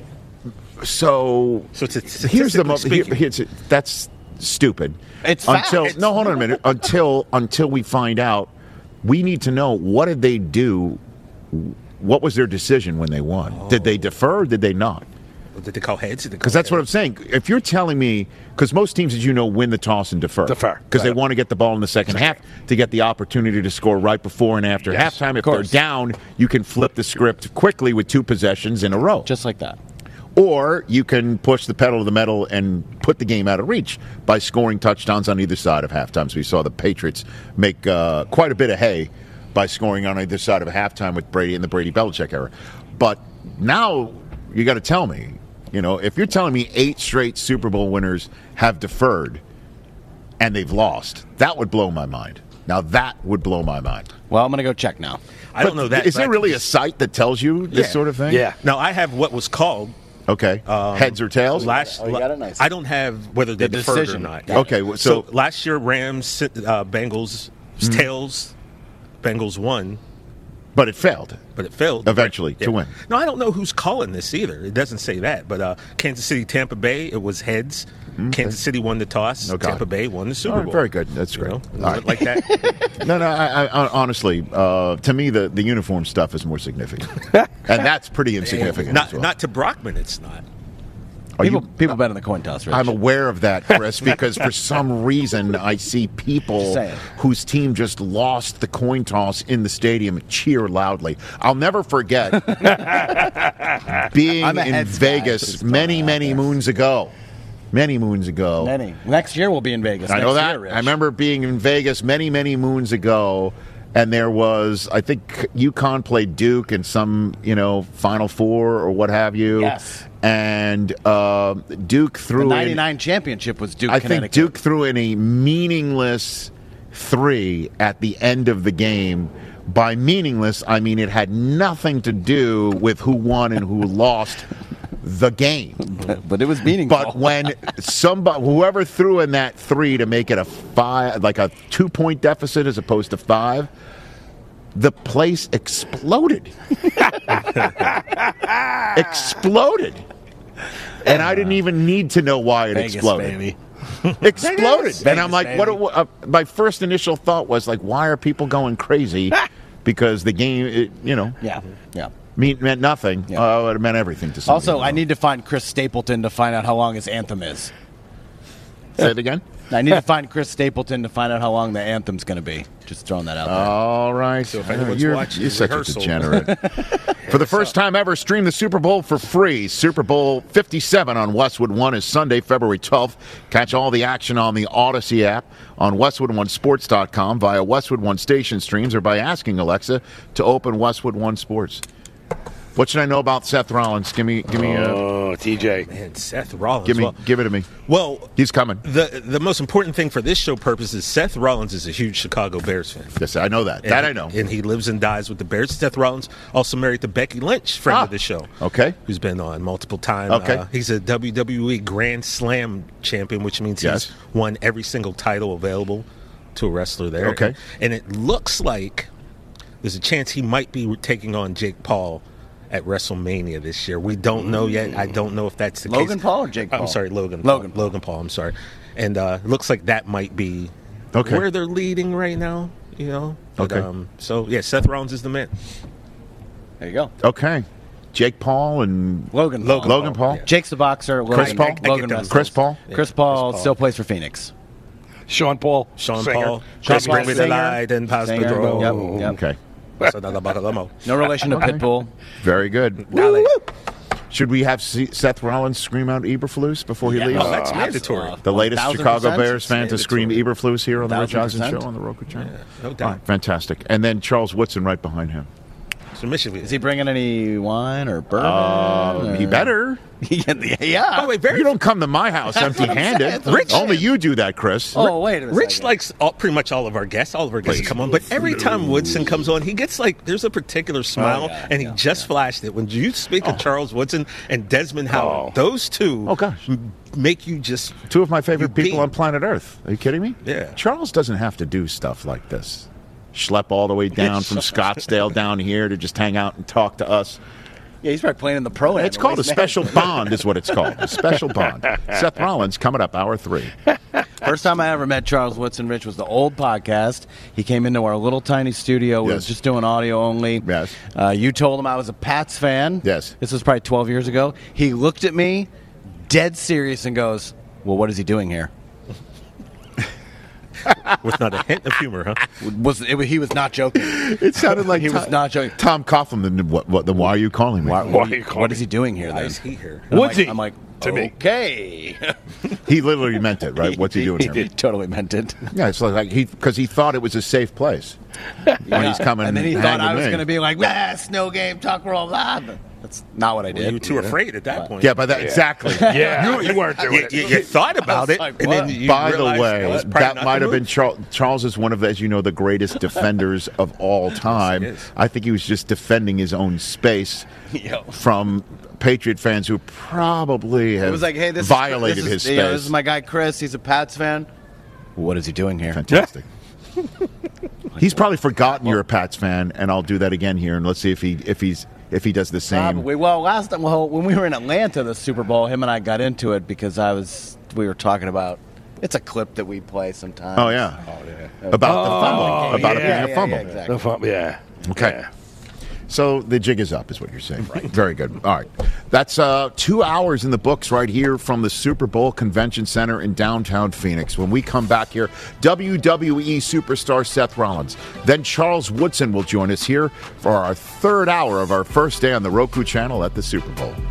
So here's the most. That's stupid. It's until fact. no, hold on a minute. Until we find out, we need to know what did they do. What was their decision when they won? Did they defer? Or did they not? Did they call heads? Because that's what I'm saying. If you're telling me, because most teams, as you know, win the toss and defer. Because they want to get the ball in the second half to get the opportunity to score right before and after halftime. If they're down, you can flip the script quickly with 2 possessions in a row. Just like that. Or you can push the pedal to the metal and put the game out of reach by scoring touchdowns on either side of halftime. So we saw the Patriots make quite a bit of hay by scoring on either side of halftime with Brady in the Brady-Belichick era. But now you got to tell me, if you're telling me 8 straight Super Bowl winners have deferred and they've lost, that would blow my mind. Now that would blow my mind. Well, I'm going to go check now. I don't know that. Is there really a site that tells you this sort of thing? Yeah. Now, I have what was called. Okay. Heads or tails? you got it nice. I don't have whether they deferred decision. or not. Okay. So last year, Rams, Bengals, tails, Bengals won. But it failed. Eventually to win. No, I don't know who's calling this either. It doesn't say that. But Kansas City, Tampa Bay, it was heads. Kansas City won the toss. Okay. Tampa Bay won the Super Bowl. Very good. That's great. Like that. No, I honestly, to me, the uniform stuff is more significant. And that's pretty insignificant. Not to Brockman, it's not. People bet on the coin toss, Rich. I'm aware of that, Chris, because for some reason I see people whose team just lost the coin toss in the stadium cheer loudly. I'll never forget being in Vegas many moons ago. Many moons ago. Next year we'll be in Vegas. I know that. I remember being in Vegas many moons ago, and there was, I think, UConn played Duke in some, Final Four or what have you. Yes. And Duke threw the 99 championship was Duke, Connecticut. I think Duke threw in a meaningless 3 at the end of the game. By meaningless, I mean it had nothing to do with who won and who lost the game. But it was meaningful. But when whoever threw in that 3 to make it a 5, like a 2-point deficit as opposed to 5, the place exploded. Exploded. And I didn't even need to know why it Vegas, exploded. Baby. Exploded. Vegas, and I'm like, baby. what? My first initial thought was like, why are people going crazy? Because the game, Yeah. meant nothing. Yeah. It meant everything to somebody. Also, I need to find Chris Stapleton to find out how long his anthem is. Say it again. I need to find Chris Stapleton to find out how long the anthem's going to be. Just throwing that out there. All right. So if anyone's watching, you're such a rehearsal. degenerate. For the first time ever, stream the Super Bowl for free. Super Bowl 57 on Westwood One is Sunday, February 12th. Catch all the action on the Odyssey app, on WestwoodOneSports.com, via Westwood One station streams, or by asking Alexa to open Westwood One Sports. What should I know about Seth Rollins? Give me TJ. Man, Seth Rollins. Give it to me. Well, he's coming. The most important thing for this show purposes, Seth Rollins is a huge Chicago Bears fan. Yes, I know that. I know. And he lives and dies with the Bears. Seth Rollins also married to Becky Lynch, friend of the show. Okay. Who's been on multiple times. Okay. He's a WWE Grand Slam champion, which means he's won every single title available to a wrestler there. Okay. And it looks like there's a chance he might be taking on Jake Paul at WrestleMania this year. We don't know yet. I don't know if that's the case. Logan Paul or Jake Paul? I'm sorry, Logan Paul, I'm sorry. And it looks like that might be where they're leading right now, But, so, yeah, Seth Rollins is the man. There you go. Okay. Jake Paul and Logan Paul. Yeah. Jake's the boxer. Chris Paul. Logan wrestles. Chris Paul. Yeah. Chris Paul still plays for Phoenix. Sean Paul. Paul. Chris Bring me the singer. light and pass the draw. Yep. Okay. No relation to Pitbull. Very good. Dale. Should we have Seth Rollins scream out Eberflus before he leaves? Oh, that's mandatory. The latest 1,000% Chicago Bears fan to scream Eberflus here on the Rich Eisen 1,000%. Show on the Roku channel. No doubt. All right, fantastic. And then Charles Woodson right behind him. So Michigan. Is he bringing any wine or bourbon? He better. Yeah. Oh, wait, You don't come to my house empty-handed. Only you do that, Chris. Oh, wait a Rich second. likes pretty much all of our guests. All of our guests come on, but every time Woodson comes on, he gets there's a particular smile, and he just flashed it. When you speak of Charles Woodson and Desmond Howard, those two make you just two of my favorite people on planet Earth. Are you kidding me? Yeah. Charles doesn't have to do stuff like this. Schlep all the way down from Scottsdale down here to just hang out and talk to us. Yeah, he's probably playing in the pro. It's called a special bond, is what it's called. A special bond. Seth Rollins coming up, hour 3. First time I ever met Charles Woodson, Rich, was the old podcast. He came into our little tiny studio. We was just doing audio only. Yes. You told him I was a Pats fan. Yes. This was probably 12 years ago. He looked at me, dead serious, and goes, "Well, what is he doing here?" with not a hint of humor, huh? He was not joking. It sounded like he was not joking. Tom Coughlin. Why are you calling me? What is he doing here? Why is he here? I'm like, okay. He literally meant it, right? What's he doing here? He totally meant it. Yeah, it's like because he thought it was a safe place when he's coming. And then he hang thought with I was me. going to be like, snow game, talk roll, blah. That's not what I did. You were too afraid at that point. Yeah, but exactly. Yeah, you weren't doing it. You thought about it, like, and then you By the realized way, was probably that not might the have been move. Charles is one of, as you know, the greatest defenders of all time. is. I think he was just defending his own space from Patriot fans who probably have It was like, hey, this violated is, his you know, space. this is my guy Chris. He's a Pats fan. What is he doing here? Fantastic. He's probably forgotten you're a Pats fan, and I'll do that again here, and let's see if he does the same. Probably. Well, last time, when we were in Atlanta, the Super Bowl, him and I got into it because we were talking about. It's a clip that we play sometimes. Oh yeah. About the fumble. About it being a fumble. Yeah, exactly. The fumble, yeah. Okay. Yeah. So the jig is up, is what you're saying. Right. Very good. All right. That's 2 hours in the books right here from the Super Bowl Convention Center in downtown Phoenix. When we come back here, WWE superstar Seth Rollins. Then Charles Woodson will join us here for our third hour of our first day on the Roku channel at the Super Bowl.